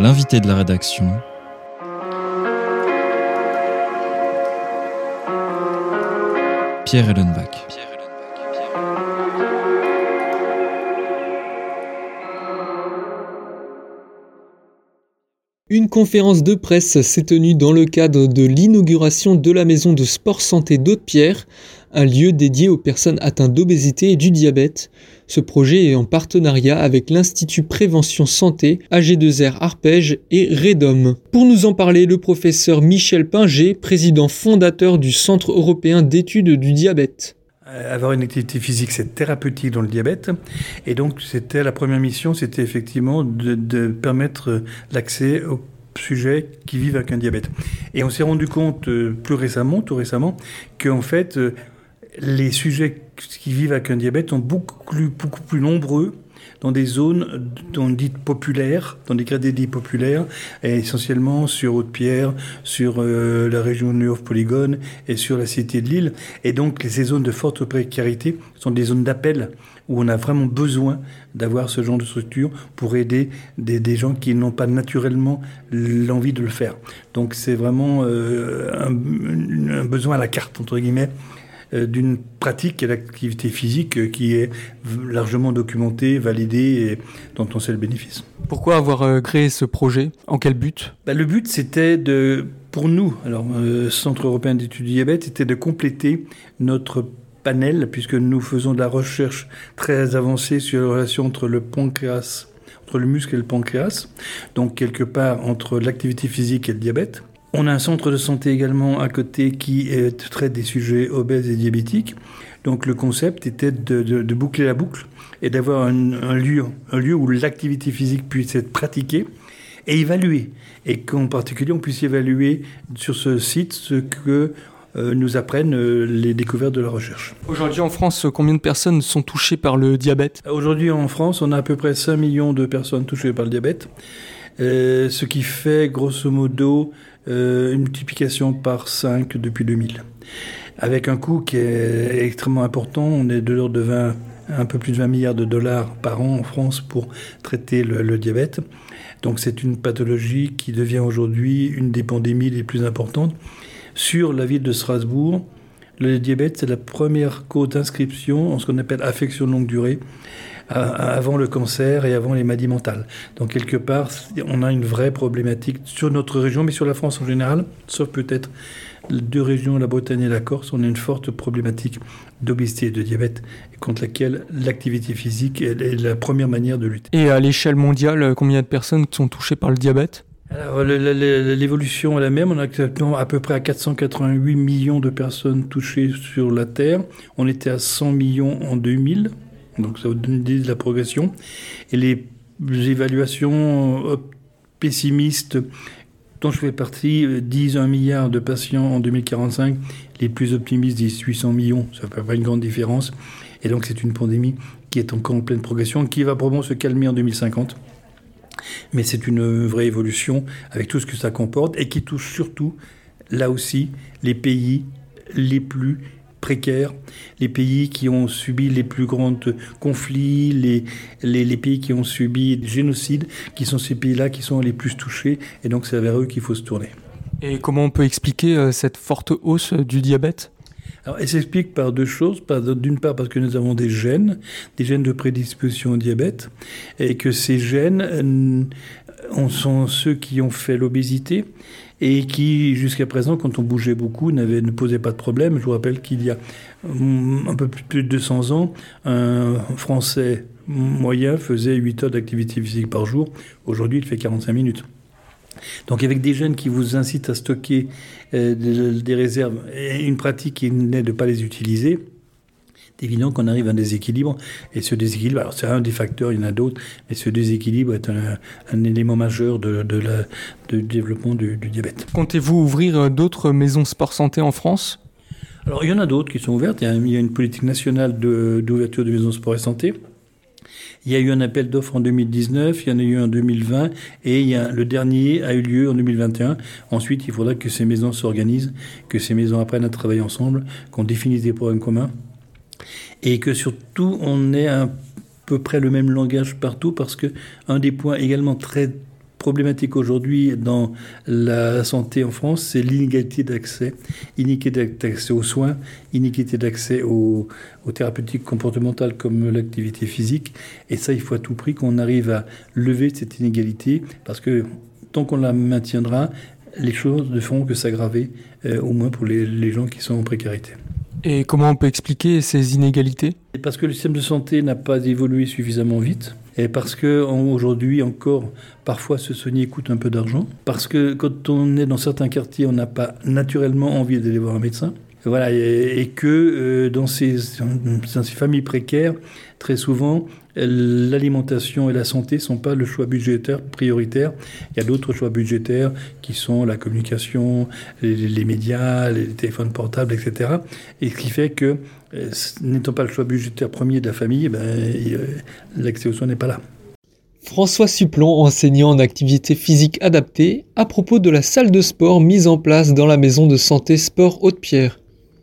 L'invité de la rédaction, Pierre Ellenbach. Une conférence de presse s'est tenue dans le cadre de l'inauguration de la maison de sport santé d'Aude-Pierre, un lieu dédié aux personnes atteintes d'obésité et du diabète. Ce projet est en partenariat avec l'Institut Prévention Santé, AG2R Arpège et Redom. Pour nous en parler, le professeur Michel Pinger, président fondateur du Centre européen d'études du diabète. Avoir une activité physique, c'est thérapeutique dans le diabète. Et donc, la première mission, c'était effectivement de permettre l'accès aux sujets qui vivent avec un diabète. Et on s'est rendu compte tout récemment, qu'en fait, les sujets qui vivent avec un diabète sont beaucoup plus nombreux dans des zones dites populaires, dans des gradés dits populaires, et essentiellement sur Aude-Pierre, sur la région de Neuf-Polygone et sur la cité de Lille. Et donc, ces zones de forte précarité sont des zones d'appel où on a vraiment besoin d'avoir ce genre de structure pour aider des gens qui n'ont pas naturellement l'envie de le faire. Donc, c'est vraiment un besoin à la carte, entre guillemets, d'une pratique et l'activité physique qui est largement documentée, validée et dont on sait le bénéfice. Pourquoi avoir créé ce projet ? En quel but ? Le but, c'était pour nous, Centre européen d'études du diabète, c'était de compléter notre panel, puisque nous faisons de la recherche très avancée sur la relation entre le muscle et le pancréas, donc quelque part entre l'activité physique et le diabète. On a un centre de santé également à côté qui traite des sujets obèses et diabétiques. Donc le concept était de boucler la boucle et d'avoir un lieu où l'activité physique puisse être pratiquée et évaluée. Et qu'en particulier, on puisse évaluer sur ce site ce que nous apprennent les découvertes de la recherche. Aujourd'hui en France, combien de personnes sont touchées par le diabète ? Aujourd'hui en France, on a à peu près 5 millions de personnes touchées par le diabète, ce qui fait grosso modo une multiplication par 5 depuis 2000. Avec un coût qui est extrêmement important, on est de l'ordre de un peu plus de 20 milliards de dollars par an en France pour traiter le diabète. Donc c'est une pathologie qui devient aujourd'hui une des pandémies les plus importantes. Sur la ville de Strasbourg, le diabète, c'est la première cause d'inscription en ce qu'on appelle affection de longue durée, avant le cancer et avant les maladies mentales. Donc quelque part, on a une vraie problématique sur notre région, mais sur la France en général, sauf peut-être les deux régions, la Bretagne et la Corse, on a une forte problématique d'obésité et de diabète, contre laquelle l'activité physique est la première manière de lutter. Et à l'échelle mondiale, combien de personnes sont touchées par le diabète ? Alors, l'évolution est la même. On a actuellement à peu près à 488 millions de personnes touchées sur la Terre. On était à 100 millions en 2000. Donc ça vous donne une idée de la progression. Et les évaluations pessimistes dont je fais partie disent 1 milliard de patients en 2045. Les plus optimistes disent 800 millions. Ça ne fait pas une grande différence. Et donc c'est une pandémie qui est encore en pleine progression, qui va probablement se calmer en 2050. Mais c'est une vraie évolution avec tout ce que ça comporte et qui touche surtout, là aussi, les pays les plus précaires, les pays qui ont subi les plus grands conflits, les pays qui ont subi des génocides, qui sont ces pays-là qui sont les plus touchés, et donc c'est vers eux qu'il faut se tourner. Et comment on peut expliquer cette forte hausse du diabète ? Alors, elle s'explique par deux choses. D'une part, parce que nous avons des gènes de prédisposition au diabète, et que ces gènes sont ceux qui ont fait l'obésité, et qui, jusqu'à présent, quand on bougeait beaucoup, ne posaient pas de problème. Je vous rappelle qu'il y a un peu plus de 200 ans, un Français moyen faisait 8 heures d'activité physique par jour. Aujourd'hui, il fait 45 minutes. Donc avec des gènes qui vous incitent à stocker des réserves et une pratique qui n'est de ne pas les utiliser, c'est évident qu'on arrive à un déséquilibre. Et ce déséquilibre, alors c'est un des facteurs, il y en a d'autres, mais ce déséquilibre est un élément majeur du développement du diabète. Comptez-vous ouvrir d'autres maisons sport santé en France ? Alors il y en a d'autres qui sont ouvertes. Il y a une politique nationale d'ouverture de maisons sport et santé. Il y a eu un appel d'offres en 2019, il y en a eu un en 2020, et le dernier a eu lieu en 2021. Ensuite, il faudra que ces maisons s'organisent, que ces maisons apprennent à travailler ensemble, qu'on définisse des programmes communs, et que surtout, on ait à peu près le même langage partout, parce que un des points également très problématique aujourd'hui dans la santé en France, c'est l'inégalité d'accès. Inégalité d'accès aux soins, inégalité d'accès aux thérapeutiques comportementales comme l'activité physique. Et ça, il faut à tout prix qu'on arrive à lever cette inégalité, parce que tant qu'on la maintiendra, les choses ne feront que s'aggraver, au moins pour les gens qui sont en précarité. Et comment on peut expliquer ces inégalités ? Parce que le système de santé n'a pas évolué suffisamment vite. Et parce qu'aujourd'hui encore, parfois se soigner coûte un peu d'argent. Parce que quand on est dans certains quartiers, on n'a pas naturellement envie d'aller voir un médecin. Voilà, et que dans ces familles précaires, très souvent, l'alimentation et la santé ne sont pas le choix budgétaire prioritaire. Il y a d'autres choix budgétaires qui sont la communication, les médias, les téléphones portables, etc. Et ce qui fait que, n'étant pas le choix budgétaire premier de la famille, l'accès aux soins n'est pas là. François Supplon, enseignant en activité physique adaptée, à propos de la salle de sport mise en place dans la maison de santé Sport Haute-Pierre.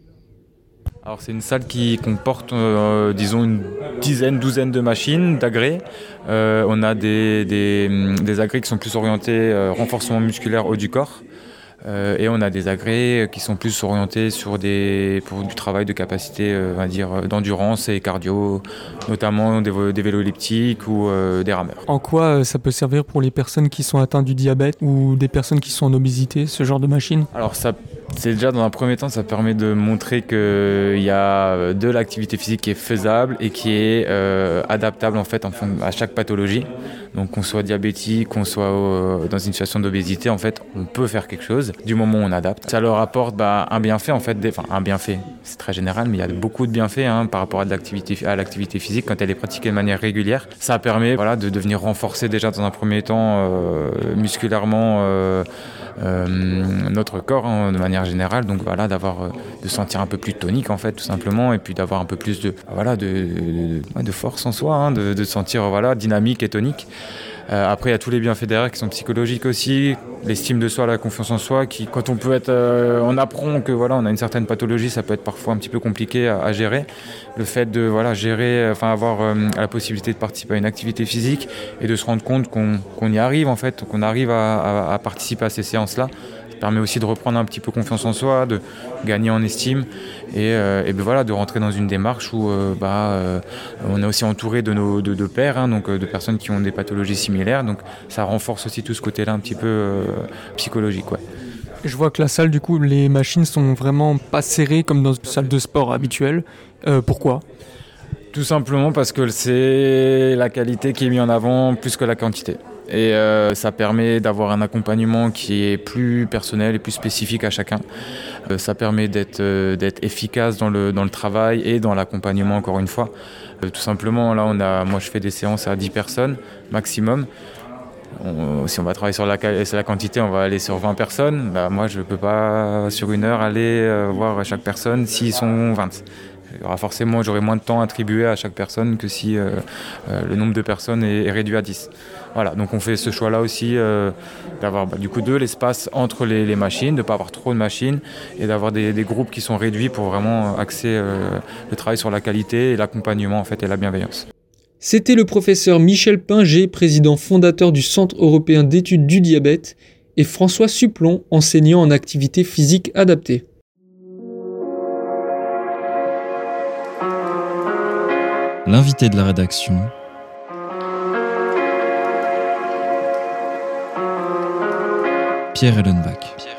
Alors c'est une salle qui comporte, disons, une douzaine de machines, d'agrès. On a des agrès qui sont plus orientés renforcement musculaire haut du corps. Et on a des agrès qui sont plus orientés pour du travail de capacité, on va dire, d'endurance et cardio, notamment des vélos elliptiques ou des rameurs. En quoi ça peut servir pour les personnes qui sont atteintes du diabète ou des personnes qui sont en obésité, ce genre de machine ? Alors c'est déjà dans un premier temps, ça permet de montrer qu'il y a de l'activité physique qui est faisable et qui est adaptable en fait à chaque pathologie. Donc qu'on soit diabétique, qu'on soit dans une situation d'obésité, en fait, on peut faire quelque chose du moment où on adapte. Ça leur apporte un bienfait, en fait, un bienfait, c'est très général, mais il y a beaucoup de bienfaits par rapport à l'activité physique quand elle est pratiquée de manière régulière. Ça permet de venir renforcer déjà dans un premier temps musculairement notre corps de manière générale, donc de sentir un peu plus tonique en fait tout simplement, et puis d'avoir un peu plus de force en soi, de sentir dynamique et tonique. Après il y a tous les bienfaits derrière qui sont psychologiques aussi, l'estime de soi, la confiance en soi, qui quand on apprend que on a une certaine pathologie, ça peut être parfois un petit peu compliqué à gérer. Le fait de gérer, avoir la possibilité de participer à une activité physique et de se rendre compte qu'on y arrive en fait, qu'on arrive à participer à ces séances-là. Ça permet aussi de reprendre un petit peu confiance en soi, de gagner en estime et de rentrer dans une démarche où on est aussi entouré de pairs, donc de personnes qui ont des pathologies similaires. Donc ça renforce aussi tout ce côté-là un petit peu psychologique. Ouais. Je vois que la salle, du coup, les machines sont vraiment pas serrées comme dans une salle de sport habituelle. Pourquoi ? Tout simplement parce que c'est la qualité qui est mise en avant plus que la quantité. Et ça permet d'avoir un accompagnement qui est plus personnel et plus spécifique à chacun. Ça permet d'être efficace dans le travail et dans l'accompagnement, encore une fois. Tout simplement, là, moi je fais des séances à 10 personnes maximum. Si on va travailler sur la quantité, on va aller sur 20 personnes. Moi, je ne peux pas, sur une heure, aller voir chaque personne s'ils sont 20. J'aurai moins de temps attribué à chaque personne que si le nombre de personnes est réduit à 10. Voilà, donc on fait ce choix-là aussi d'avoir de l'espace entre les machines, de ne pas avoir trop de machines et d'avoir des groupes qui sont réduits pour vraiment axer le travail sur la qualité et l'accompagnement en fait, et la bienveillance. C'était le professeur Michel Pinger, président fondateur du Centre européen d'études du diabète, et François Supplon, enseignant en activité physique adaptée. L'invité de la rédaction, Pierre Ellenbach.